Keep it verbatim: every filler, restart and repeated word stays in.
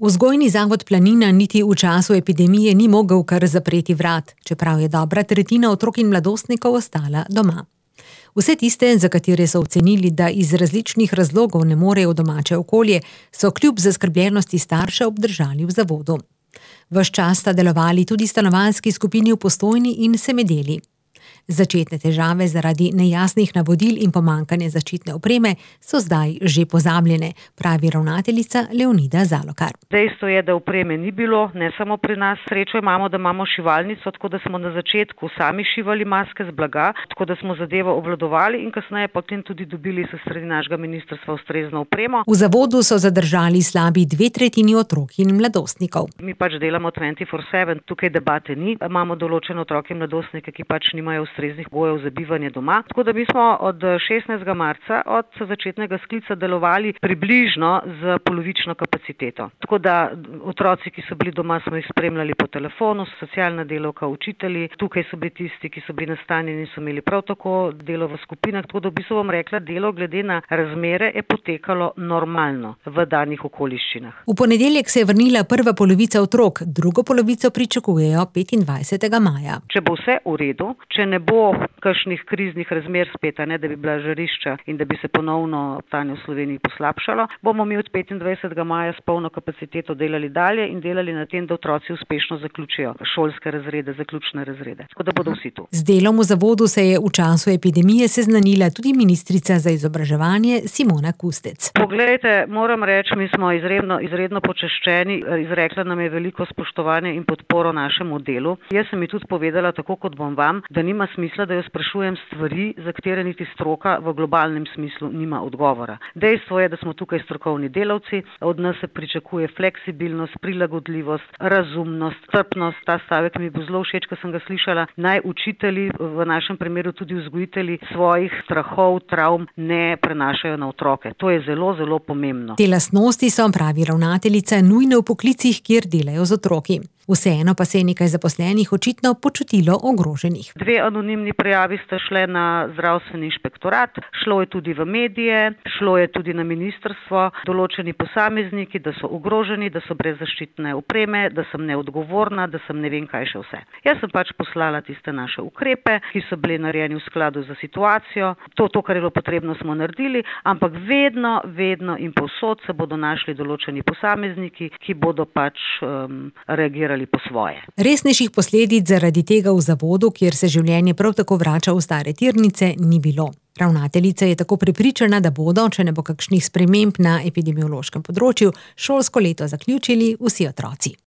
Vzgojni zavod Planina niti v času epidemije ni mogel kar zapreti vrat, čeprav je dobra tretjina otrok in mladostnikov ostala doma. Vse tiste, za katere so ocenili, da iz različnih razlogov ne morejo v domače okolje, so kljub zaskrbljenosti staršev obdržali v zavodu. Ves čas sta delovali tudi stanovanjski skupini v Postojni in Semedeli. Začetne težave zaradi nejasnih navodil in pomanjkanja zaščitne opreme so zdaj že pozabljene, pravi ravnateljica Leonida Zalokar. Dejstvo je, da opreme ni bilo, ne samo pri nas. Srečo imamo, da imamo šivalnico, tako da smo na začetku sami šivali maske z blaga, tako da smo zadevo obvladovali in kasneje potem tudi dobili s strani našega ministrstva ustrezno opremo. V zavodu so zadržali slabi dve tretjini otrok in mladostnikov. Mi pač delamo dvajset štiri sedem, tukaj debate ni. Imamo določene otroke in mladostnike, ki pač nimajo ustreznih pogojev za bivanje doma. Tako da mi smo od šestnajstega marca, od začetnega sklica delovali približno z polovično kapaciteto. Tako da otroci, ki so bili doma, smo jih spremljali po telefonu, socialna delavka, učitelji. Tukaj so bili tisti, ki so bili nastanjeni in so imeli prav tako delo v skupinah. Tako da v bistvu bom rekla, delo glede na razmere je potekalo normalno v danih okoliščinah. V ponedeljek se je vrnila prva polovica otrok, drugo polovico pričakujejo petindvajsetega maja. Če bo vse v redu, če ne bo kakšnih kriznih razmer spet, ne, da bi bila žarišča in da bi se ponovno stanje v Sloveniji poslabšalo, bomo mi od petindvajsetega maja s polno kapaciteto delali dalje in delali na tem, da otroci uspešno zaključijo šolske razrede, zaključne razrede. Tako da bodo vsi tu. Z delom v zavodu se je v času epidemije seznanila tudi ministrica za izobraževanje Simona Kustec. Poglejte, moram reči, mi smo izredno, izredno počaščeni, izrekla nam je veliko spoštovanje in podporo našemu delu. Jaz sem ji tudi povedala, tako kot bom vam, da nima smisla, da jo sprašujem stvari, za katere niti stroka v globalnem smislu nima odgovora. Dejstvo je, da smo tukaj strokovni delavci, od nas se pričakuje fleksibilnost, prilagodljivost, razumnost, strpnost. Ta stavek mi bo zelo všeč, ko sem ga slišala. Naj učitelji, v našem primeru tudi vzgojitelji, svojih strahov, travm ne prenašajo na otroke. To je zelo, zelo pomembno. Te lastnosti so, pravi ravnateljica, nujne v poklicih, kjer delajo z otroki. Vseeno pa se je nekaj zaposlenih očitno počutilo ogroženih. Dve anonimni prijavi sta šle na zdravstveni inšpektorat, šlo je tudi v medije, šlo je tudi na ministrstvo, določeni posamezniki, da so ogroženi, da so brez zaščitne opreme, da sem neodgovorna, da sem ne vem kaj še vse. Jaz sem pač poslala tiste naše ukrepe, ki so bili narejeni v skladu za situacijo. To, to, kar je bilo potrebno, smo naredili, ampak vedno, vedno in povsod se bodo našli določeni posamezniki, ki bodo pač um, reagirali po svoje. Resnejših posledic zaradi tega v zavodu, kjer se življenje prav tako vrača v stare tirnice, ni bilo. Ravnateljica je tako prepričana, da bodo, če ne bo kakšnih sprememb na epidemiološkem področju, šolsko leto zaključili vsi otroci.